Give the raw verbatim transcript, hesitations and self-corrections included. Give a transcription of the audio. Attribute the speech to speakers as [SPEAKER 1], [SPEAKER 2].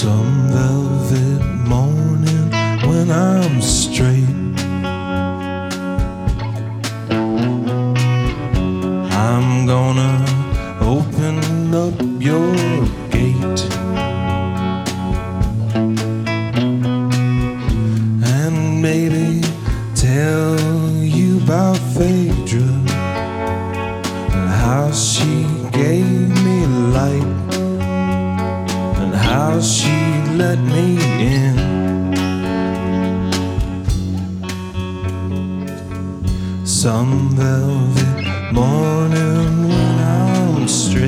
[SPEAKER 1] Some velvet morning when I'm straight, I'm gonna open up your gate and maybe tell you about Phaedra and how she gave me light and how she let me in. Some velvet morning when I'm straight,